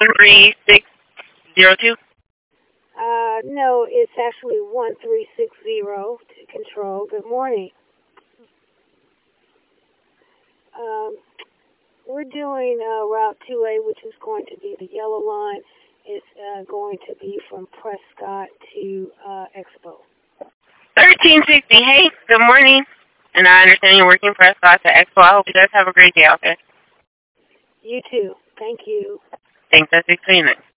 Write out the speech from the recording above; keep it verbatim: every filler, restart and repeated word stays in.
three six zero two? Uh, no, it's actually one three six zero to control. Good morning. Um, we're doing uh, Route two A, which is going to be the yellow line. It's uh, going to be from Prescott to uh, Expo. thirteen sixty. Hey, good morning. And I understand you're working Prescott to Expo. I hope you guys have a great day out there. You too. Thank you. Thanks. That's exciting.